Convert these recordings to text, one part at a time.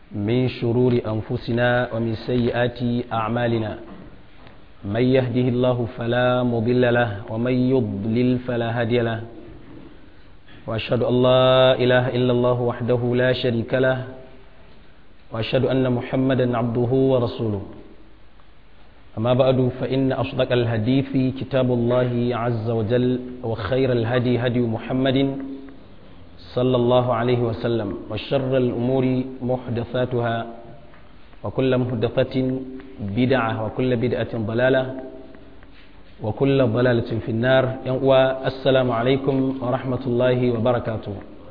من شرور أنفسنا ومن سيئات أعمالنا من يهده الله فلا مضل له ومن يضلل فلا هادي له وأشهد أن لا إله إلا الله وحده لا شريك له وأشهد أن محمدا عبده ورسوله أما بعد فإن أصدق الحديث كتاب الله عز وجل وخير الهدي هدي محمد صلى الله عليه وسلم وشر الأمور محدثاتها وكل محدثة بدعة وكل بدعة ضلالة وكل ضلالة في النار والسلام عليكم ورحمة الله وبركاته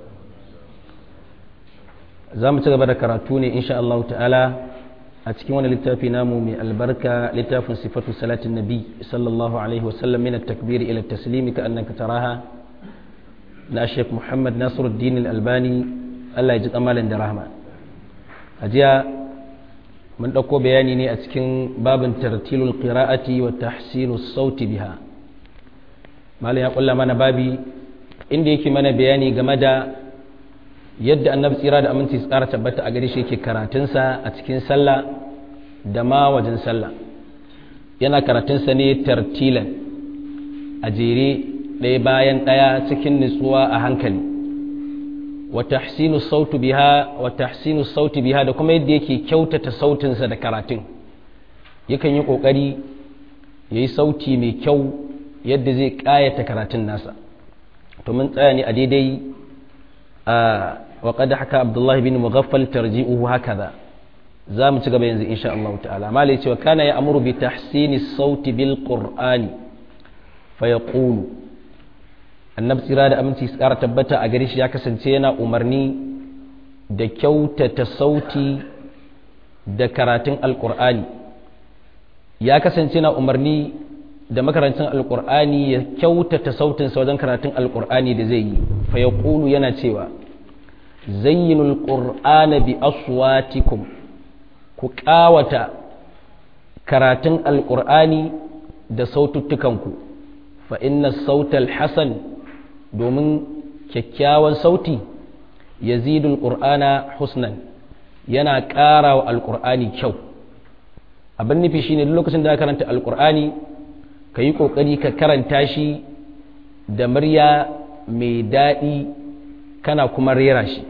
زام تغبر كراتوني إن شاء الله تعالى أتكون للتافي نامو من البركة لتاف صفة صلاة النبي صلى الله عليه وسلم من التكبير إلى التسليم كأنك تراها na Sheikh Muhammad Nasiruddin Al-Albani Allah ya ji tsamalin da rahama a jiya mun ɗauko bayani ne a cikin babin tartilul qira'ati wa tahsinus sauti biha malam ya kulla mana babi inda yake mana bayani game da yadda annabi tsira da aminci tsara tabbata a gare shi yake karatunsa a cikin sallah da ma wajen sallah yana karatunsa ne tartilan a jere ɗaya bayan ɗaya cikin nutsuwa a hankali wa tahsinu sauti biha da kuma yadda yake kyautata sautinsa da karatun yakan yi ƙoƙari ya yi sauti mai kyau yadda zai ƙayata karatun nasa to mun tsaya ne a daidai wa qad haka abdullahi bin mughaffal tarji'uhu hakaza za mu ci gaba yanzu insha Allah ta'ala malai cewa kana ya amuru bi tahsini sauti bil qur'ani fa yaqulu annabi tsira da aminci su ƙara tabbata a gare shi ya kasance yana umarni da kyautata sauti da karatun alƙur'ani ya kasance yana umarni da makarancin alƙur'ani ya kyautata sautinsa wajen karatun alƙur'ani da zai yi fa ya ƙulu yana cewa zayyinul ƙur'ana bi aswatikum ku ƙawata karatun alƙur'ani da saututtukanku fa inna sautal hasan domin kyakkyawan sauti ya zidul ƙur'ana husnan yana ƙara wa alƙur'ani kyau abin nufi shine duk lokacin da ka karanta alƙur'ani ka yi ƙoƙari ka karanta shi da murya mai daɗi kana kuma rera shi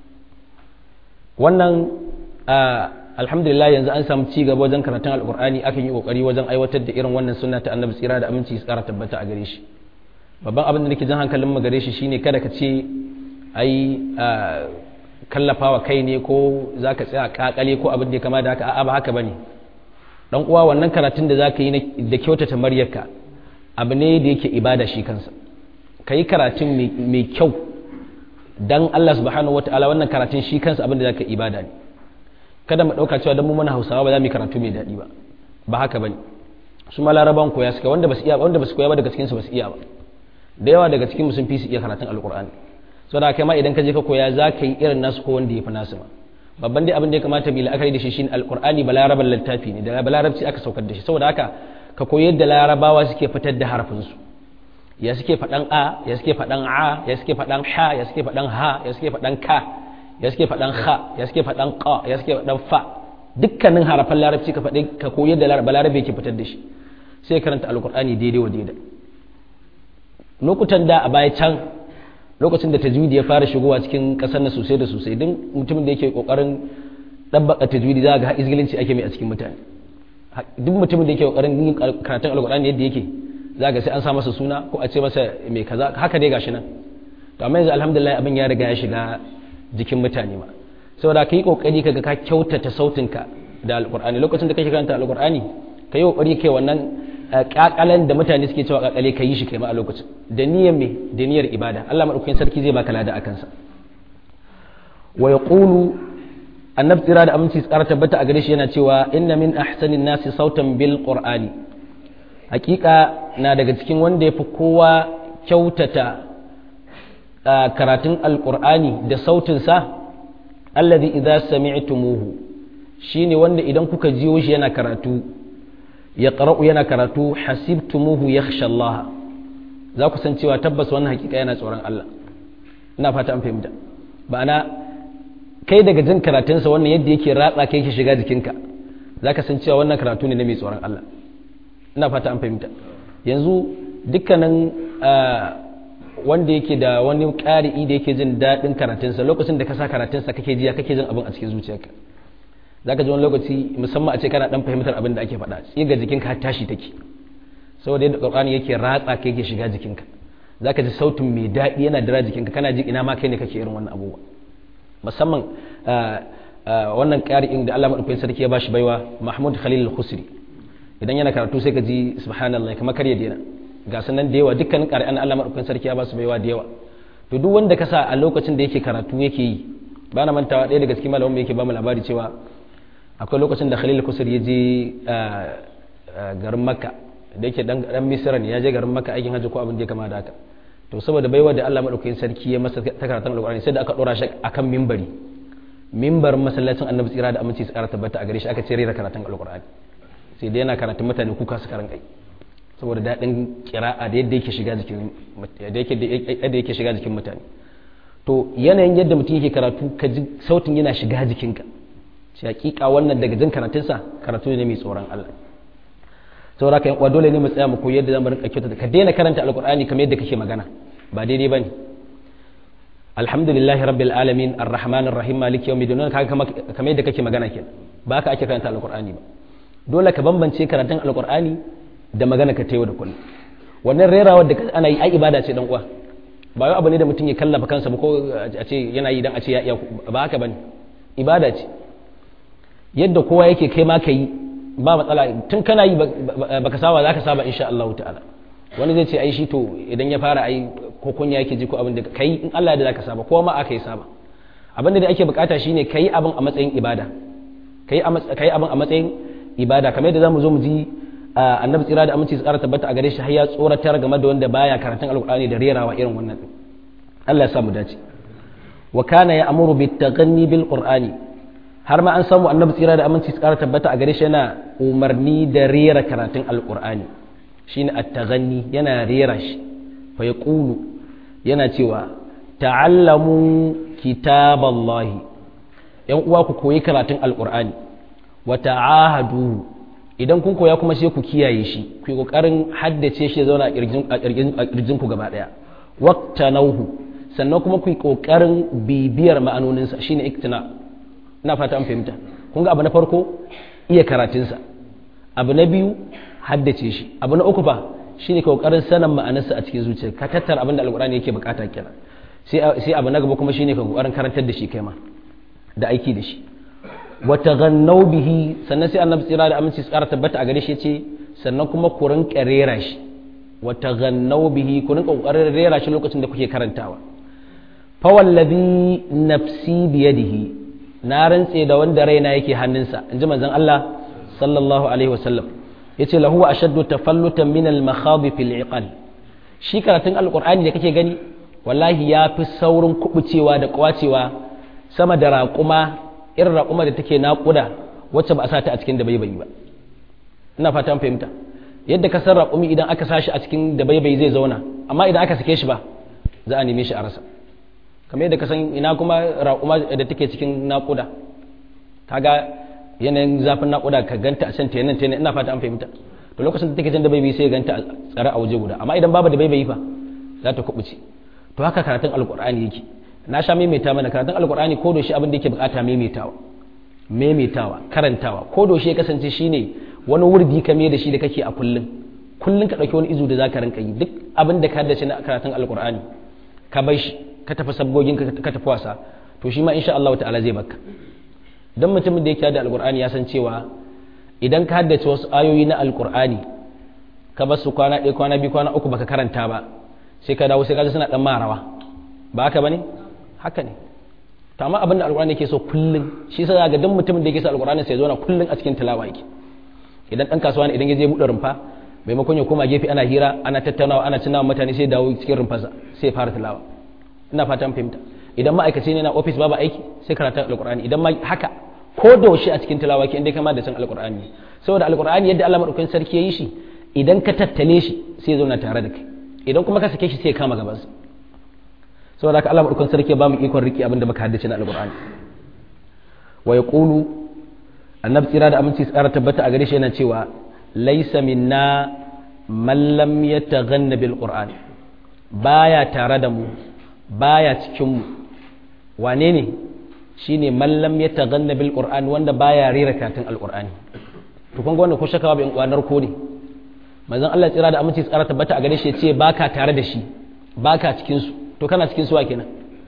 wannan alhamdulillah yanzu an samu ci gaba wajen karatun alƙur'ani akan yi ƙoƙari wajen aiwatar da irin wannan sunna ta annabi tsira da aminci su ƙara tabbata a gare shi babban abin da nake jan hankalin mu gare shi shine kada ka ce ai kallafawa kai ne ko zaka tsaya kakale ko abin da ya kama da haka a'a ba haka bane dan uwa wannan karatun da zaka yi da kyautata maryarka abu ne da yake ibada shi kansa kai karatun mai kyau dan Allah subhanahu wataala wannan karatun shi kansa abin da zaka ibada ne kada mu dauka cewa dan mu muna Hausawa ba za mu yi karatu mai dadi ba haka bane su ma laraban koya suka wanda basu iya wanda basu koya ba daga cikin su basu iya ba da yawa daga cikin sun fi su iya karatun alkur'ani so da kai ma idan ka je ka koya za ka yi irin nasu ko wanda ya fi nasu ma babban dai abin da ya kamata mu la'akari da shi shine alkur'ani balaraban littafi ne da balarabci aka saukar da shi saboda haka ka koyi yadda larabawa suke fitar da harafin su ya suke faɗan a ya suke faɗan a ya suke faɗan ha ya suke faɗan ha ya suke faɗan ka ya suke faɗan kha ya suke faɗan qa ya suke faɗan fa dukkanin harafan larabci ka faɗi ka koyi yadda balarabe yake fitar da shi sai karanta alkur'ani daidai wa daidai lokutan da a baya can lokacin da tajwidi ya fara shigowa cikin kasar na sosai da sosai don mutumin da yake kokarin dabbaka tajwidi za ga izgilinci ake mai a cikin mutane duk mutumin da yake kokarin yin karatun alkur'ani yadda yake za ga sai an sa masa suna ko a ce masa mai kaza haka dai gashi nan to amma yanzu alhamdulillah abin ya riga ya shiga jikin mutane ma saboda kai kokari kaga ka kyautata sautinka da alkur'ani lokacin da kake karanta alkur'ani kai kokari kai wannan kakalan da mutane suke cewa kakale ka yi shi kai ma a lokacin da niyyar me da niyyar ibada Allah madaukakin sarki zai baka lada akan sa wa yaqulu annabi tsira da aminci tsara tabbata a gare shi yana cewa inna min ahsanin nasi sautan bil qur'ani hakika na daga cikin wanda yafi kowa kyautata karatun alqur'ani da sautin sa alladhi idza sami'tumuhu shine wanda idan kuka jiyo shi yana karatu ya qara'u yana karatu hasibtumuhu yakhsha Allah za ku san cewa tabbas wannan hakika yana tsoron Allah ina fata an fahimta ba'ana kai daga jin karatunsa wannan yadda yake ratsa kai yake shiga jikinka zaka san cewa wannan karatu ne na mai tsoron Allah. Ina fata an fahimta. Yanzu dukkanin wanda yake da wani ƙari'i da yake jin daɗin karatunsa lokacin da ka sa karatunsa kake jiya kake jin abin a cikin zuciyarka. Zaka ji wani lokaci musamman a ce kana dan fahimtar abin da ake faɗa tsiga jikinka har tashi take saboda yadda Qur'ani yake ratsa kai yake shiga jikinka. Zaka ji sautin mai daɗi yana dira jikinka kana ji ina ma kai ne kake irin wannan abubuwa. Musamman wannan ƙari'in da Allah madaukakin sarki ya bashi baiwa Mahmud Khalil Al-Khusri idan yana karatu sai ka ji subhanallah kamar kar ya daina ga sanan da yawa dukkanin ƙari'an Allah madaukakin sarki ya ba su baiwa da yawa. To duk wanda ka sa a lokacin da yake karatu yake yi ba na mantawa ɗaya daga cikin malaman yake ba mu labari cewa akwai lokacin da Khalil Al-Khusri ya je garin Makka da yake dan Misra ne ya je garin Makka aikin hajji ko abin da ya kama da haka. To saboda baiwa da Allah madaukakin sarki ya masa ta karatun Al-Qur'ani sai da aka dora shi akan minbari mimbarin masallacin Annabi tsira da aminci su ƙara tabbata a gare shi aka ce rera karatun Al-Qur'ani sai dai yana karatun mutane kuka su karan kai saboda daɗin kira'a da yadda yake shiga jikin mutane. To yanayin yadda mutum yake karatu ka ji sautin yana shiga jikinka shi hakika wannan daga jin karatunsa karatu ne mai tsoron Allah. Saboda ka yan dole ne mu tsaya mu koyi yadda zamu rinka kyautata ka daina karanta Al-Qur'ani kamar yadda kake magana ba daidai bane. Alhamdulillahi rabbil alamin arrahmanir rahim maliki yawmiddin kaga kamar yadda kake magana kenan ba ka ake karanta Al-Qur'ani ba. Dole ka bambance karatun Al-Qur'ani da magana ka tayo da kullum. Wannan rerawar da ana yi ai ibada ce dan uwa ba wai abu ne da mutum ya kallafa kansa ba ko a ce yana yi dan a ce ya iya ba haka bane ibada ce yadda kowa yake kai ma kai ba matsala tun kana yi baka saba zaka saba insha Allah ta'ala. Wani zai ce ai shi to idan ya fara ai ko kunya yake ji ko abin da kai in Allah da zaka saba kowa ma aka yi saba. Abin da ake bukata shine kai abin a matsayin ibada kai abin a matsayin ibada kamar yadda zamu zo mu ji Annabi tsira da aminci tsara tabbata a gare shi har ya tsoratar game da wanda baya karatun Al-Qur'ani da rerawa irin wannan din. Allah ya sa mu dace. Wa kana ya'muru bit taghanni bil Qur'ani har ma an samu Annabi tsira da aminci tsara tabbata a gare shi yana umarni da rera karatun Al-Qur'ani shine at-taghanni yana rera shi fa yaqulu yana cewa ta'allamu kitaballahi yan uwa ku koyi karatun Al-Qur'ani wa ta'ahadu idan kun koya kuma sai ku kiyaye shi ku yi kokarin haddace shi ya zauna a kirjin ku gaba daya waqtanauhu sannan kuma ku yi kokarin bibiyar ma'anoninsa shine iktina. Ina fata an fahimta kun ga abu na farko iya karatunsa abu na biyu haddace shi abu na uku ba shine kokarin sanin ma'anarsa a cikin zuciya ka tattara abin da Alqur'ani yake bukata kenan sai abu na gaba kuma shine ka kokarin karantar da shi kai ma da aiki da shi wa taghannau bihi sannan sai Annabi tsira da aminci tsara tabbata a gare shi yace sannan kuma ku rinka rera shi wa taghannau bihi ku rinka kokarin rera shi lokacin da kuke karantawa fa wallazi nafsi bi yadihi na rantse da wanda raina yake hannunsa inji manzon Allah sallallahu alaihi wasallam yace lahu ashaddu tafallutan min al-makhadhi fil iqal shi karatun alqur'ani da kake gani wallahi yafi saurin kubucewa da kwacewa sama da raƙuma irin raƙuma da take naƙuda wacce ba a sa ta a cikin da baibayi ba. Ina fata an fahimta yadda ka san raƙumi idan aka sa shi a cikin da baibayi zai zauna amma idan aka sake shi ba za a neme shi a rasa kamar yadda ka san ina kuma raƙuma da take cikin naƙuda kaga yanayin zafin naƙuda ka ganta a can ta nan ina fata an fahimta to lokacin da take can da baibayi sai ganta a tsare a waje guda amma idan babu da baibayi fa za ta kubuce to haka karatun alƙur'ani yake na sha maimaita mana karatun alkur'ani ko doshi abin da yake bukata maimaitawa karantawa ko doshi ya kasance shine wani wurdi ka mai da shi da kake a kullun ka dauki wani izu da zaka rinka yi duk abin da ka haddace na karatun alkur'ani ka bai shi ka tafi sabgogin ka tafi wasa to shi ma insha Allah ta'ala zai baka dan mutumin da yake da alkur'ani ya san cewa idan ka haddace wasu ayoyi na alkur'ani ka bar su kwana 1 kwana 2 kwana 3 baka karanta ba sai ka dawo sai ka ji suna dan marawa ba haka bane haka ne to amma abin da alqur'ani yake so kullun shi yasa ga dan mutumin da yake so alqur'ani sai ya zo na kullun a cikin tilawa yake idan dan kasuwa ne idan ya je buɗe rumfa maimakon ya koma gefe ana hira ana tattaunawa ana tunawa mutane sai dawo cikin rumfarsa sai ya fara tilawa ina fatan fahimta idan ma'aikaci ne na office babu aiki sai karanta alqur'ani idan ma haka ko da shi a cikin tilawa yake inda kama da san alqur'ani saboda alqur'ani yadda Allah madaukakin sarki yayi shi idan ka tattale shi sai ya zauna tare da kai idan kuma ka sake shi sai ya kama gabansa saboda haka Allah madaukakin sarki ya bamu ikon riki abinda muka haddace na alqur'ani wa yaqulu annabi tsira da aminci tsara tabbata a gare shi yana cewa laysa minna man lam yataghanna bil qur'an, baya tare da mu, baya cikin mu. Wane ne? shine man lam yataghanna bil qur'an, wanda baya rera karatun alqur'ani. To kun ga wannan ko shakawa bin kwanar ko ne, manzon Allah tsira da aminci tsara tabbata a gare shi ya ce baka tare da shi, baka cikin su. To kana cikin su wa kenan?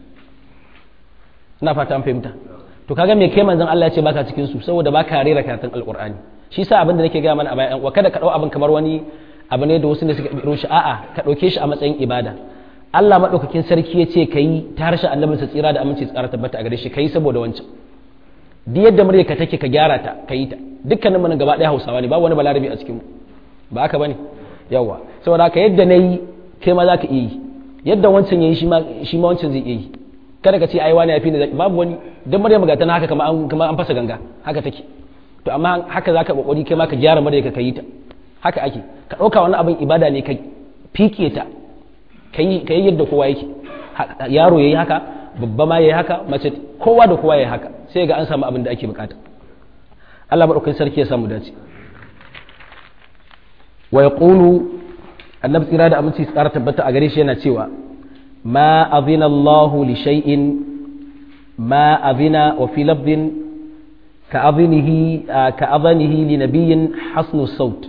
ina fata an fahimta. To kaga me kai manzon Allah ya ce baka cikin su saboda baka rera karatun alqur'ani. Shi sa abin da nake ga mana a bayan wa kada ka dau abin kamar wani abu ne da wasu ne suka biro shi, a'a ka dauke shi a matsayin ibada. Allah madaukakin sarki ya ce kai ta harshen annabin sa tsira da aminci tsara tabbata a gare shi kai saboda wancan. Duk yadda muryarka take ka gyara ta kai ta. Dukkanin mu gaba ɗaya Hausawa ne, ba wani balarabi a cikin mu. Ba haka bane? Yawa. Saboda haka yadda nayi kai ma zaka iya yi. Yadda wancan yayi shi ma wancan zai iya yi. Kada ka ce ai wani yafi ne, babu wani. Dan Maryam ga tana haka kamar an fasa ganga, haka take. To amma haka zaka kokari kai ma ka gyara muryarka kai ta. Haka ake. Ka dauka wani abin ibada ne ka fike ta. Kai yadda kowa yake. Yaro yayi haka, babba ma yayi haka, mace kowa da kowa yayi haka. Sai ga an samu abin da ake bukata. Allah madaukakin sarki ya samu dace. Wa yaqulu annabi tsira da aminci tsara tabbata a gare shi yana cewa ma azina Allah li shay'in ma azina wa fi lafdin ka azanihi li nabiyyin hasnu saut.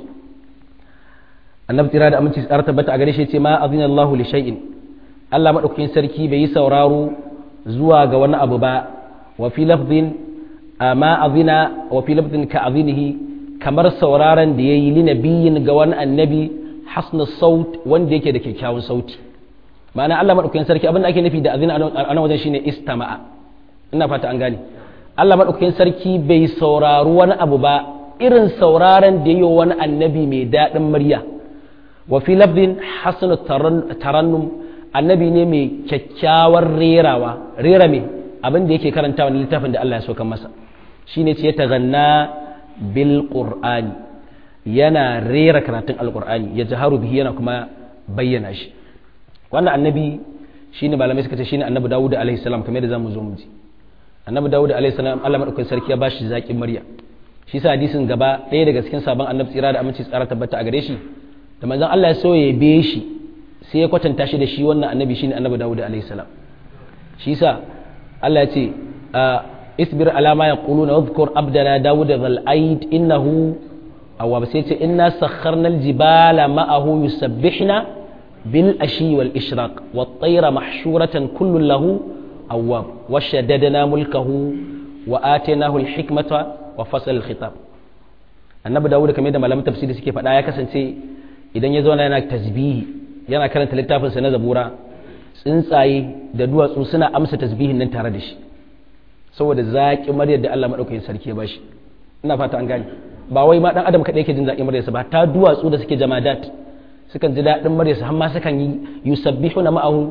Annabi tsira da aminci tsara tabbata a gare shi yace ma azina Allah li shay'in, Allah madaukakin sarki bai yi sauraro zuwa ga wani abu ba. Wa fi lafdin ma azina wa fi lafdin ka azinihi, kamar sauraron da yayi li nabiyyin ga wani annabi hasnu saut, wanda yake da kyakkyawan sauti. Ma'ana Allah madaukakin sarki abin da ake nufi da azina a nan wajen shine istama'a. Ina fata an gane. Allah madaukakin sarki bai saurari wani abu ba irin sauraron da yayi wani annabi mai daɗin murya. Wa fi lafdin hasnu tarannum, annabi ne mai kyakkyawar rerawa. Rera me abin da yake karantawa na littafin da Allah ya sauka masa. Shine ce ya taganna bil qur'ani, yana rera karatun alqur'ani, ya jaharu bihi, yana kuma bayyana shi. Wannan annabi shine malamai suka ce shine annabi Dawud alaihi salam, kamar yadda zamu zo mu ji. Annabi Dawud alaihi salam Allah madaukakin sarki ya bashi zakin murya. Shi sa hadisin gaba ɗaya daga cikin sabon annabi tsira da aminci tsara tabbata a gare shi, da manzon Allah ya so ya be shi sai ya kwatanta shi da shi wannan annabi shine annabi Dawud alaihi salam. Shi sa Allah ya ce isbir ala ma yaquluna wadhkur abdana Dawud dhal aid innahu awwab. Sai ce inna sakharna aljibala ma'ahu yusabbihna bil ashi wal ishraq wat tayra mahshuratan kullun lahu awwab wa shaddadna mulkahu wa atainahu al hikmata wa fasal al khitab. Annabi Dawud kamar da malaman tafsiri suke faɗa ya kasance idan ya zauna yana tasbihi, yana karanta littafin sa na zabura, tsuntsaye da duwatsu suna amsa tasbihin nan tare da shi saboda zaƙi maryar da Allah madaukakin sarki ya bashi. Ina fata an gane. Ba wai ma dan adam kadai yake jin zaƙi maryarsa ba, ta duwatsu da suke jamadat sukan ji daɗin maryarsa, har ma sukan yi yusabbihuna ma'ahu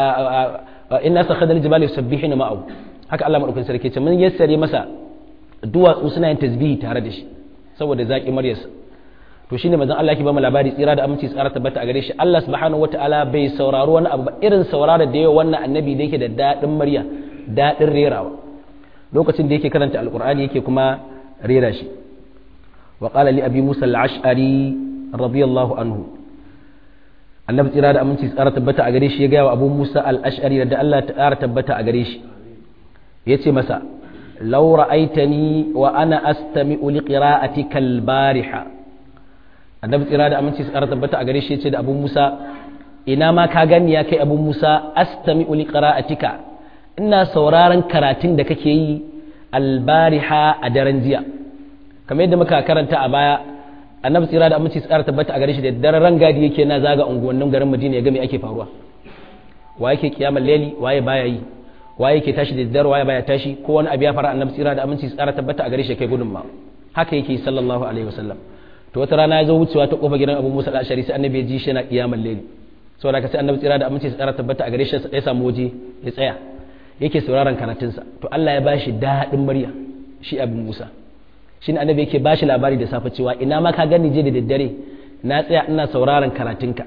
inna sakhadal jibali yusabbihuna ma'ahu. Haka Allah madaukakin sarki ya ce mun yassare masa duwatsu suna yin tasbihi tare da shi saboda zaƙi maryarsa. To shine manzon Allah yake ba mu labari tsira da aminci tsara tabbata a gare shi. Allah subhanahu wataala bai sauraro wani abu ba irin saurara da yawa wannan annabi da yake da daɗin murya, daɗin rerawa. Lokacin da yake karanta alqur'ani yake kuma rera shi. Wa qala li abi musa al-ash'ari radiyallahu anhu, annabi tsira da aminci tsara tabbata a gare shi ya gaya wa abu musa al-ash'ari da Allah ta tsara tabbata a gare shi, ya ce masa law ra'aitani wa ana astami'u li qira'atika al-bariha. Annabi tsira da aminci tsara tabbata a gare shi ya ce da abu musa, ina ma ka gani ya kai abu musa, astami'u li qira'atika, ina sauraron karatun da kake yi al-bariha a daren jiya. Kamar yadda muka karanta a baya, annabi tsira da aminci tsara tabbata a gare shi da daren rangadi yake na zaga unguwannin garin Madina ya ga me ake faruwa. Wa yake kiyamar laili, waye baya yi, waye yake tashi da daddare, waye baya tashi, ko wani abu ya fara annabi tsira da aminci tsara tabbata a gare shi kai gudun ma. Haka yake sallallahu alaihi wasallam. To wata rana ya zo wucewa ta kofar gidan Abu Musa al-Ashari, sai annabi ya ji shi yana kiyamar laili. Saboda haka sai annabi tsira da aminci tsara tabbata a gare shi ya samu waje ya tsaya. Yake sauraron karatunsa. To Allah ya bashi daɗin murya shi Abu Musa. Shin annabi yake bashi labari da safe cewa ina ma ka gani je da daddare na tsaya ina sauraron karatunka.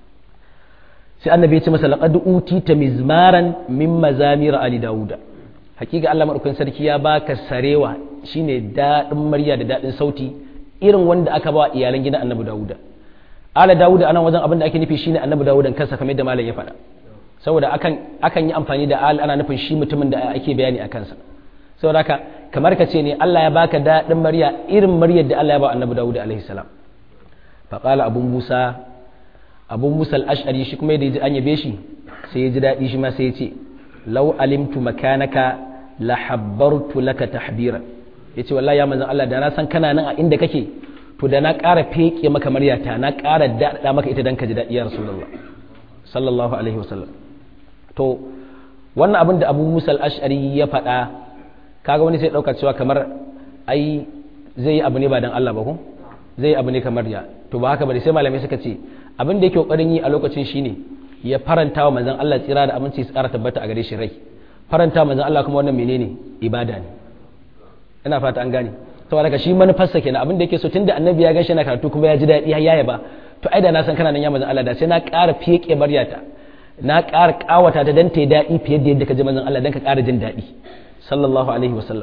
Sai annabi ya ce masa laqad utita mizmaran min mazamir ali dauda, hakika Allah madaukakin sarki ya baka sarewa shine dadin murya da dadin sauti irin wanda aka ba iyalan gidan Annabi Dawuda ala Dawuda anan wajen abin da ake nufi shine Annabi Dawudan kansa kamar yadda malam ya faɗa saboda akan yi amfani da al ana nufin shi mutumin da ake bayani a kansa saboda haka kamar ka ce ne Allah ya baka dadin murya irin muryar da Allah ya ba Annabi Dawuda alaihi salam faqala Abu Musa al-Ash'ari shi kuma da yaji an yabe shi sai ya ji dadi shi ma sai ya ce law alimtu makanaka la habbartu laka tahbiran yace wallahi ya manzon Allah da na san kana nan a inda kake to da na ƙara feke maka maryata na ƙara da maka ita dan ka ji dadi ya rasulullah sallallahu alaihi wasallam to wannan abin da Abu Musa al-Ash'ari ya faɗa kaga wani sai dauka cewa kamar ai zai yi abu ne ba dan Allah ba ko zai yi abu ne kamar ya to ba haka bane sai malamai suka ce abin da yake kokarin yi a lokacin shine ya faranta wa manzon Allah tsira da aminci su ƙara tabbata a gare shi rai faranta manzon Allah kuma wannan menene ibada ne ina fata an gane saboda ka shi manufarsa kenan abin da yake so tunda annabi ya gashi na karatu kuma ya ji daɗi har yaya ba to ai da na san kana nan ya manzon Allah da sai na ƙara feke maryata na ƙara ƙawata ta dan ta yi daɗi fiye da yadda ka ji manzon Allah dan ka ƙara jin daɗi sallallahu alaihi wasallam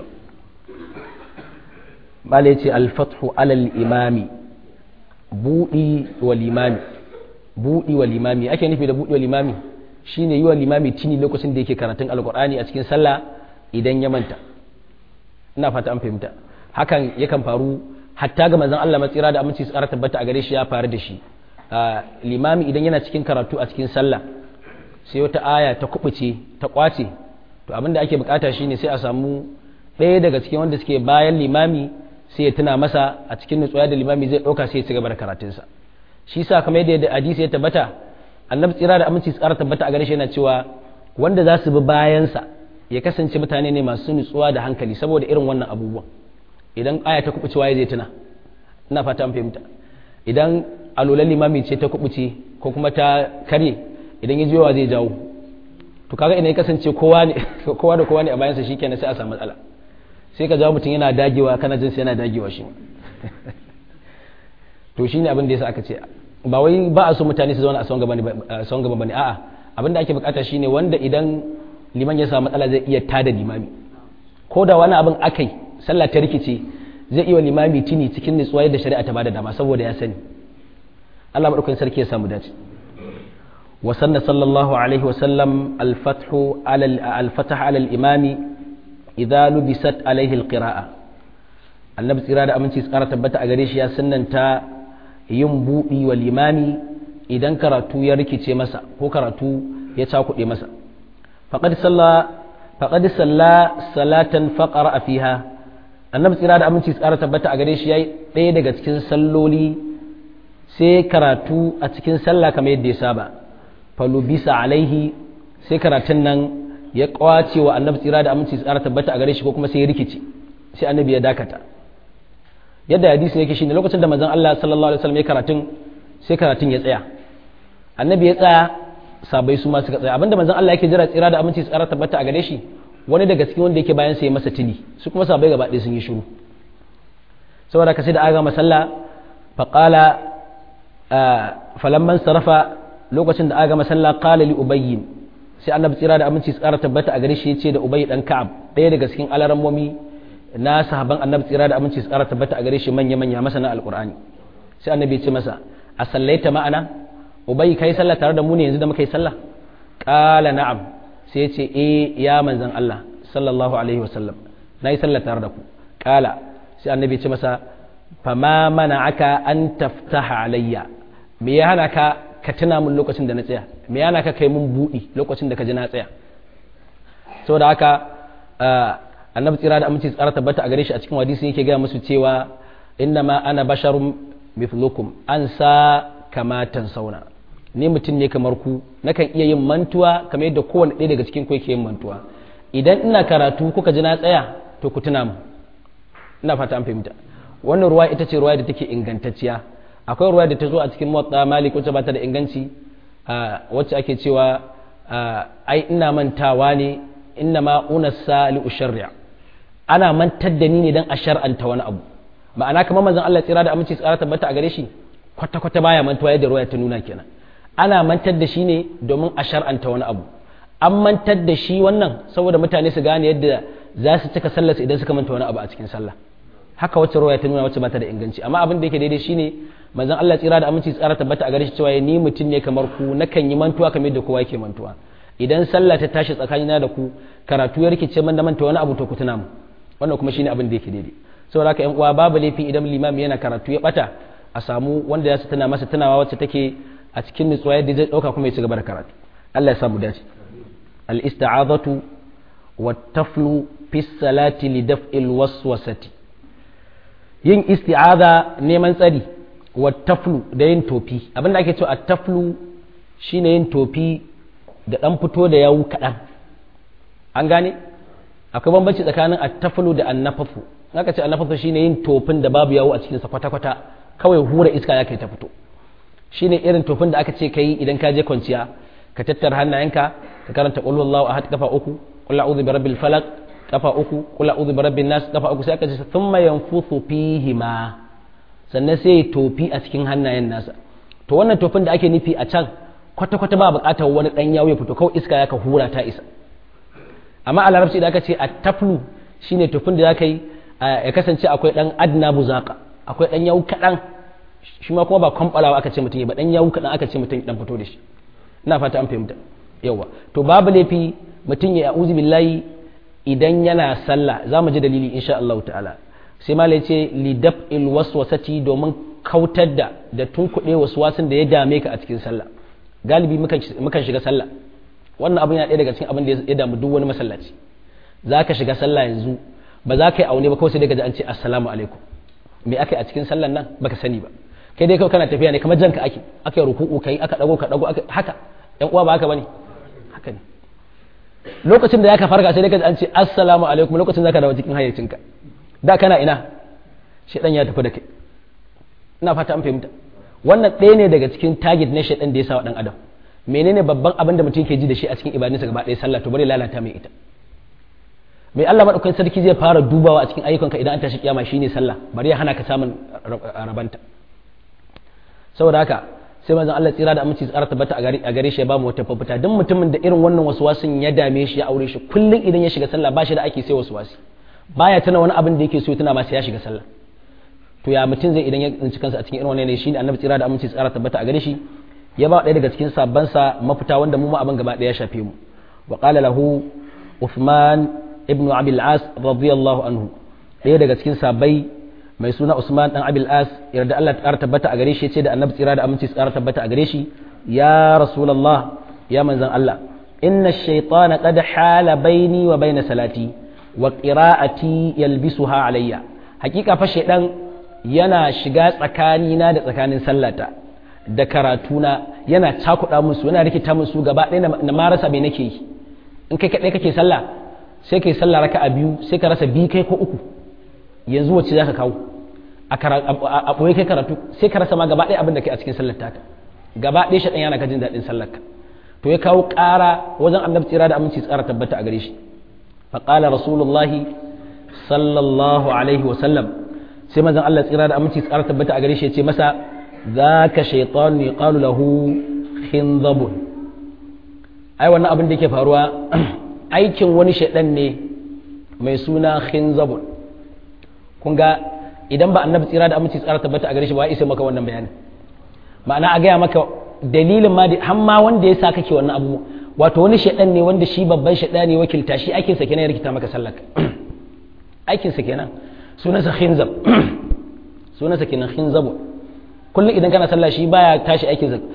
bala yace al-fathu alal imami buɗi wa limami ake nufi da buɗi wa limami shine yi wa limami tuni lokacin da yake karatun alkur'ani a cikin sallah idan ya manta ina fata an fahimta hakan yakan faru hatta ga manzon Allah matsira da aminci tsara tabbata a gare shi ya faru da shi limami idan yana cikin karatu a cikin sallah sai wata aya ta kubuce ta kwace to abin da ake bukata shine sai a samu ɗaya daga cikin wanda suke bayan limami sai ya tuna masa a cikin nutsuwa da limami zai ɗauka sai ya ci gaba da karatunsa shi sa kamar yadda hadisi ya tabbata annabi tsira da aminci tsara tabbata a gare shi yana cewa wanda za su bi bayansa ya kasance mutane ne masu nutsuwa da hankali saboda irin wannan abubuwan idan aya ta kubuce waye zai tuna ina fata an fahimta idan alulan limami ce ta kubuce ko kuma ta karye idan ya jiwa zai jawo to kaga idan ya kasance kowa da kowa ne a bayansa shikenan sai a samu matsala sai ka jawo mutum yana dagewa kana jin sai yana dagewa shi to shine abin da yasa aka ce ba wai ba a so mutane su zauna a son gaba bane a'a abin da ake bukata shine wanda idan liman ya samu matsala zai iya tada limami ko da wani abin akai sallah ta rikice zai iya limami tuni cikin nutsuwa yadda shari'a ta bada dama saboda ya sani Allah madaukakin sarki ya samu dace wa sanna sallallahu alaihi wa sallam al-fathu ala al-imami idza lubisat alaihi al-qira'a annabi tsira da aminci tsara tabbata a gare shi ya sunnanta yin buɗi wa limami idan karatu ya rikice masa ko karatu ya cakuɗe masa faqad salla salatan faqara fiha annabi tsira da aminci tsara tabbata a gare shi yayi ɗaya daga cikin salloli sai karatu a cikin sallah kamar yadda ya saba falubisa alaihi sai karatun nan ya kwace wa annabi tsira da aminci tsara tabbata a gare shi ko kuma sai ya rikice sai annabi ya dakata yadda hadisi yake shine lokacin da manzon Allah sallallahu alaihi wasallam ya karatun sai karatun ya tsaya annabi ya tsaya sabai su ma suka tsaya abinda manzon Allah yake jira tsira da aminci tsara tabbata a gare shi wani daga cikin wanda yake bayan sa ya masa tuni su kuma sabai gaba ɗaya sun yi shiru saboda ka sai da aga masalla faqala falamman sarafa lokacin da aga masalla qala li ubayy sai annabi tsira da aminci tsara tabbata a gare shi ya ce da ubayy dan ka'ab ɗaya daga cikin alarammomi na sahaban annabi tsira da aminci tsara tabbata a gare shi manya masana alqur'ani sai annabi ya ce masa a sallaita ma'ana ubayy kai sallah tare da mu ne yanzu da muka yi sallah qala na'am sai ya ce ya manzon Allah sallallahu alaihi wasallam nayi sallah tare da ku qala sai annabi ya ce masa fama mana'aka an taftaha alayya me ya hana ka tuna mun lokacin da na tsaya me ya hana ka kai mun budi lokacin da ka ji na tsaya saboda haka annabi tsira da aminci tsara tabbata a gare shi a cikin hadisi yake gaya musu cewa innama ana basharun mithlukum an sa kama tansauna ni mutum ne kamar ku nakan iya yin mantuwa kamar yadda kowanne ɗaya daga cikin ku yake yin mantuwa idan ina karatu kuka ji na tsaya to ku tuna mu ina fata an fahimta wannan ruwa ita ce ruwa da take ingantacciya akwai ruwa da ta zo a cikin muwatta malik wacce ba ta da inganci wacce ake cewa ai ina mantawa ne inna ma unassa li usharri' ana mantar da ni ne dan a shar'anta wani abu ma'ana kamar manzon Allah tsira da aminci tsara tabbata a gare shi kwata kwata baya mantuwa yadda ruwa ta nuna kenan ana mantar da shi ne domin a shar'anta wani abu an mantar da shi wannan saboda mutane su gane yadda za su cika sallar idan suka manta wani abu a cikin sallah haka wacce ruwaya ta nuna wacce ba ta da inganci amma abin da yake daidai shine manzon Allah tsira da aminci tsara tabbata a gare shi cewa ni mutum ne kamar ku nakan yi mantuwa kamar yadda kowa yake mantuwa idan sallah ta tashi tsakanina da ku karatu ya rikice man da manta wani abu to ku tuna mu wannan kuma shine abin da yake daidai saboda haka yan uwa babu laifi idan limami yana karatu ya bata a samu wanda ya su tuna masa tunawa wacce take a cikin nutsuwa yadda zai dauka kuma ya ci gaba da karatu Allah ya samu dace al-isti'azatu wat-taflu fi salati li daf'il waswasati yin isti'aza neman tsari wat-taflu da yin tofi abinda ake cewa at-taflu shine yin tofi da dan fito da yawu kadan an gane akwai bambanci tsakanin at-taflu da an-nafafu haka ce an-nafafu shine yin tofin da babu yawu a cikin sa kwata-kwata kawai hura iska ya kai ta fito shine irin tofin da aka ce kai idan ka je kwanciya ka tattara hannayenka ka karanta qul huwallahu ahad kafa uku qul a'udhu birabbil falaq kafa uku qul a'udhu birabbin nas kafa uku sai aka ce thumma yanfuthu fihi ma sannan sai tofi a cikin hannayen nasa to wannan tofin da ake nufi a can kwata kwata ba buƙatar wani dan yawo ya fito kawai iska ya ka hura ta isa amma a larabci da aka ce at-taflu shine tofin da zaka yi ya kasance akwai dan adna buzaka akwai dan yawo kadan shi ma kuma ba kwambalawa aka ce mutum ba dan yawo kadan aka ce mutum dan fito da shi ina fata an fahimta yawa to babu laifi mutum ya a'udhu billahi idan yana sallah za mu ji dalili insha Allah ta'ala sai malai ce lidaf'il waswasati domin kautar da tunkuɗe waswasin da ya dame ka a cikin sallah galibi mukan shiga sallah wannan abin yana ɗaya daga cikin abin da ya damu duk wani masallaci za ka shiga sallah yanzu ba za ka yi aune ba kawai sai daga an ce assalamu alaikum me aka yi a cikin sallan nan baka sani ba kai dai kawai kana tafiya ne kamar janka ake ruku'u kai aka dago haka yan uwa ba haka bane haka ne lokacin da zaka farka sai dai ka an ce assalamu alaikum lokacin zaka dawo cikin hayyacinka da kana ina shedan ya tafi da kai ina fata an fahimta wannan ɗaya ne daga cikin target na shedan da ya sa wa dan adam menene babban abin da mutum ke ji da shi a cikin ibadunsa gaba ɗaya sallah to bari lalata mai ita mai Allah madaukakin sarki zai fara dubawa a cikin ayyukanka idan an tashi kiyama shine sallah bari ya hana ka samun rabanta saboda haka sai manzon Allah tsira da aminci tsara tabbata a gare shi ya ba mu wata fafita duk mutumin da irin wannan waswasin ya dame shi ya aure shi kullun idan ya shiga sallah ba shi da ake sai waswasi baya tana wani abin da yake so tana ma sai ya shiga sallah to ya mutum zai idan ya tsinci kansa a cikin irin wannan ne shine annabi tsira da aminci tsara tabbata a gare shi ya ba ɗaya daga cikin sabban sa mafita wanda mu ma abin gaba ɗaya ya shafe mu wa qala lahu Uthman ibn Abi al-As radiyallahu anhu ɗaya daga cikin sabbai mai suna Usman dan Abil As yarda Allah ta tabbata a gare shi ce da Annabi tsira da aminci tsara tabbata a gare shi ya Rasulullah ya manzon Allah inna ash-shaytana qad hala baini wa baina salati wa qira'ati yalbisuha alayya hakika fa shaydan yana shiga tsakanina da tsakanin sallata da karatuna yana cakuɗa musu yana rikita musu gaba ɗaya na marasa me nake yi in kai kaɗai kake sallah sai kai sallah raka'a biyu sai ka rasa biyu kai ko uku yanzu wacce za ka kawo a ɓoye kai karatu sai ka rasa ma gaba ɗaya abin da kai a cikin sallar taka gaba ɗaya shaɗan yana ka jin daɗin sallar ka to ya kawo ƙara wajen annabi tsira da aminci tsara tabbata a gare shi faƙala rasulullahi sallallahu alaihi wasallam sai manzon Allah tsira da aminci tsara tabbata a gare shi ya ce masa zaka shaytan yuqalu lahu khinzabun ai wannan abin da yake faruwa aikin wani shaɗan ne mai suna khinzabun kun ga idan ba annabi tsira da aminci tsara tabbata a gare shi ba isa maka wannan bayanin ma'ana a gaya maka dalilin ma da hamma wanda ya sa kake wannan abu wato wani shaɗan ne wanda shi babban shaɗa ne wakilta shi aikin sa kenan ya rikita maka sallaka aikin sa kenan sunansa khinzab sunansa kenan khinzabu kullum idan kana sallah shi baya tashi aikin sa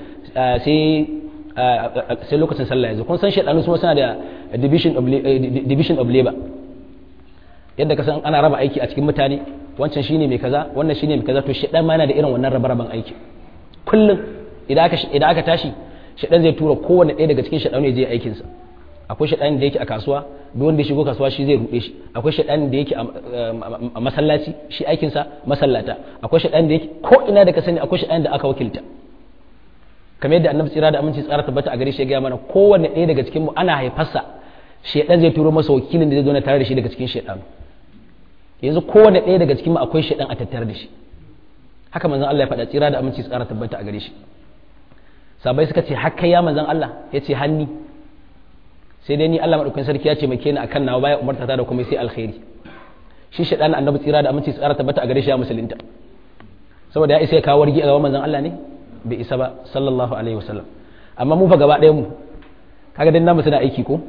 sai lokacin sallah yanzu kun san shaɗanu su suna da division of labor yadda ka san ana raba aiki a cikin mutane wancan shine mai kaza wannan shine mai kaza to shedan ma yana da irin wannan rabe-raben aiki kullum idan aka tashi shedan zai tura kowanne ɗaya daga cikin shedan ya je aikin sa akwai shedan da yake a kasuwa duk wanda ya shigo kasuwa shi zai rude shi akwai shedan da yake a masallaci shi aikin sa masallata akwai shedan da yake ko ina da ka sani akwai shedan da aka wakilta kamar yadda annabi tsira da aminci tsara tabbata a gare shi ya ga mana kowanne ɗaya daga cikin mu ana haifarsa shedan zai turo masa wakilin da zai zo na tare da shi daga cikin shedan yanzu kowane ɗaya daga cikin akwai shaidan a tattare da shi haka manzon Allah ya faɗa tsira da aminci tsara tabbata a gare shi sabai suka ce haka ya manzon Allah ya ce hanni sai dai ni Allah madaukakin sarki ya ce make ni akan nawa baya umarta ta da kuma sai alkhairi shi shedan annabi tsira da aminci tsara tabbata a gare shi ya musulunta saboda ya isa ya kawo wargi a gaban manzon Allah ne bai isa ba sallallahu alaihi wasallam amma mu fa gaba ɗayan mu kaga dan namu suna aiki ko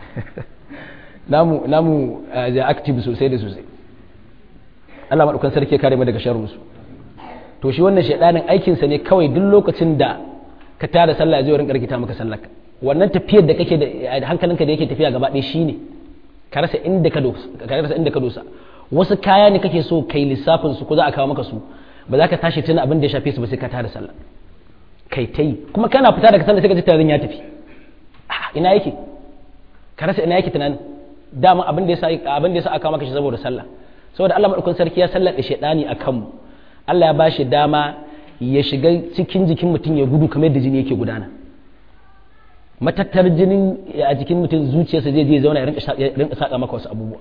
namu da active sosai da sosai Allah madaukakin sarki ya kare mu daga sharrin su to shi wannan shedanin aikin sa ne kawai duk lokacin da ka tada sallah ya zo rinka rikita maka sallarka wannan tafiyar da kake da hankalinka da yake tafiya gaba ɗaya shine ka rasa inda ka dosa wasu kaya ne kake so kai lissafin su ko za a kawo maka su ba za ka tashi tuna abin da ya shafe su ba sai ka tada sallah kai ta yi kuma kana fita daga sallah sai ka ji tunanin ya tafi ina yake ka rasa ina yake tunanin dama abin da yasa aka maka shi saboda sallah saboda Allah madaukakin sarki ya sallade shedani akan mu Allah ya bashi dama ya shiga cikin jikin mutum ya gudu kamar yadda jini yake gudana matattar jinin a jikin mutum zuciyarsa zai je zauna ya rinka saka maka wasu abubuwa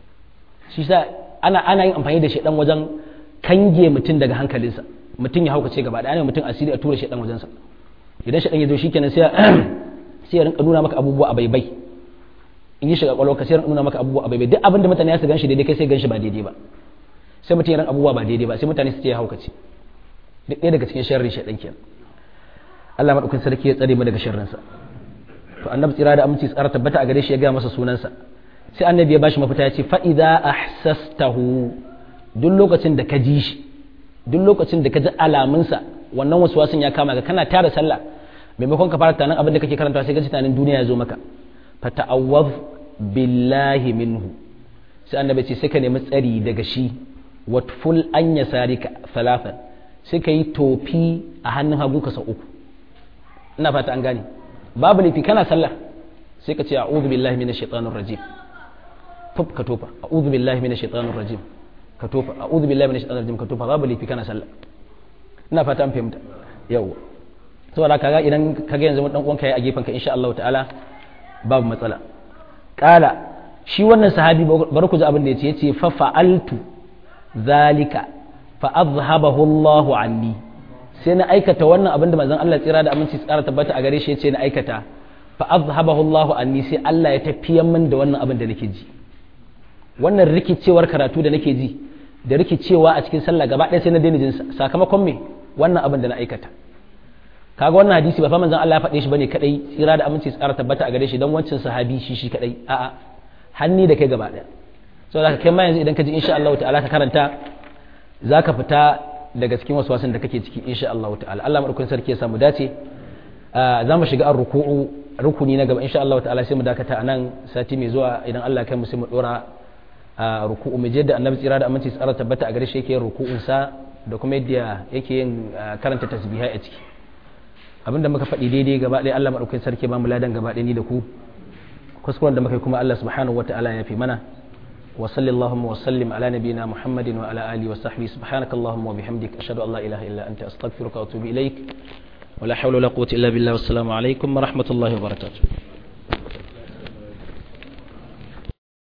shi sa ana yin amfani da shedan wajen kange mutum daga hankalinsa mutum ya haukace gaba da ana mutum asiri a tura shedan wajensa idan shedan ya zo shikenan sai ya rinka nuna maka abubuwa a baibai in yi shiga kwalwa ka sai nuna maka abubuwa a baibai duk abin da mutane ya su ganshi daidai kai sai ganshi ba daidai ba sai mutum ya rinka abubuwa ba daidai ba sai mutane su ce ya haukace duk ɗaya daga cikin sharrin shedan kenan Allah madaukakin sarki ya tsare mu daga sharrinsa to annabi tsira da aminci tsara tabbata a gare shi ya ga masa sunansa sai annabi ya bashi mafita ya ce fa idza ahsastahu duk lokacin da ka ji shi duk lokacin da ka ji alamunsa wannan waswasin ya kama ka kana tara sallah maimakon ka fara tunanin abin da kake karanta sai ka ji tunanin duniya ya zo maka fa ta'awwaz billahi minhu sai annabi ce sai ka nemi tsari daga shi watful an yasarika thalathan sai ka yi tofi a hannun hagu ka sau uku ina fata an gane babu laifi kana sallah sai ka ce a'udhu billahi minash shaitanir rajim fuf ka tofa a'udhu billahi minash shaitanir rajim ka tofa a'udhu billahi minash shaitanir rajim ka tofa babu laifi kana sallah ina fata an fahimta yau saboda kaga idan kaga yanzu dan uwanka yayi a gefen ka insha Allah ta'ala babu matsala kala shi wannan sahabi bar ku ji abin da yace fa fa'altu zalika fa azhabahu Allahu anni sai na aikata wannan abin da manzon Allah tsira da aminci tsara tabbata a gare shi yace na aikata fa azhabahu Allahu anni sai Allah ya tafiyan min da wannan abin da nake ji wannan rikicewar karatu da nake ji da rikicewa a cikin sallah gaba ɗaya sai na daina jin sakamakon me wannan abin da na aikata kaga wannan hadisi ba fa manzon Allah ya faɗe shi bane kadai tsira da aminci tsara tabbata a gare shi dan wancan sahabi shi kadai a'a hanni da kai gaba ɗaya saboda kai ma yanzu idan ka ji insha Allah ta'ala ka karanta zaka fita daga cikin waswasin da kake ciki insha Allah ta'ala Allah madaukakin sarki ya samu dace za mu shiga rukuni na gaba insha Allah ta'ala sai mu dakata anan sati mai zuwa idan Allah kai mu sai mu dora ruku'u mu je da annabi tsira da aminci tsara tabbata a gare shi yake yin ruku'un sa da kuma yadda yake yin karanta tasbihai a ciki abinda muka faɗi daidai gaba ɗaya Allah madaukakin sarki ba mu ladan gaba ɗaya ni da ku kuskuren da muka yi kuma Allah subhanahu wata'ala ya fi mana وصلى اللهم وسلم على نبينا محمد وعلى آله وصحبه سبحانك اللهم وبحمدك أشهد أن لا إله إلا أنت أستغفرك وأتوب إليك ولا حول ولا قوة إلا بالله والسلام عليكم ورحمة الله وبركاته